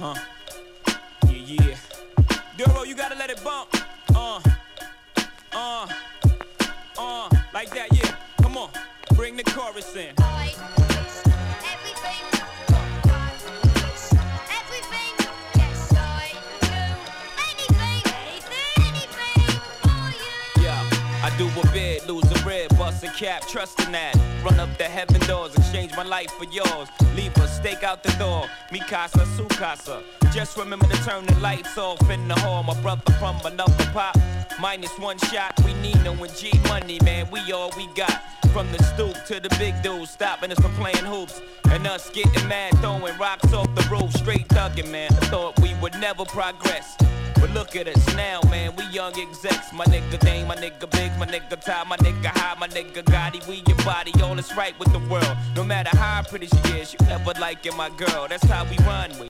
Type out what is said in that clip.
Uh-huh. Yeah. Duro, you gotta let it bump. Like that, yeah. Come on, bring the chorus in. I do a bid, lose a rib, bust a cap, trusting that. Run up the heaven doors, exchange my life for yours. Leave a stake out the door, mi casa, su casa. Just remember to turn the lights off in the hall. My brother from another pop, minus one shot. We need no G money, man, we all we got. From the stoop to the big dudes, stopping us from playing hoops. And us getting mad, throwing rocks off the roof, straight thugging, man. I thought we would never progress. But look at us now, man, we young execs. My nigga Dame, my nigga Biggs, my nigga Ty, my nigga High, my nigga Gotti. We your body, all is right with the world. No matter how pretty she is, you never liking my girl. That's how we run.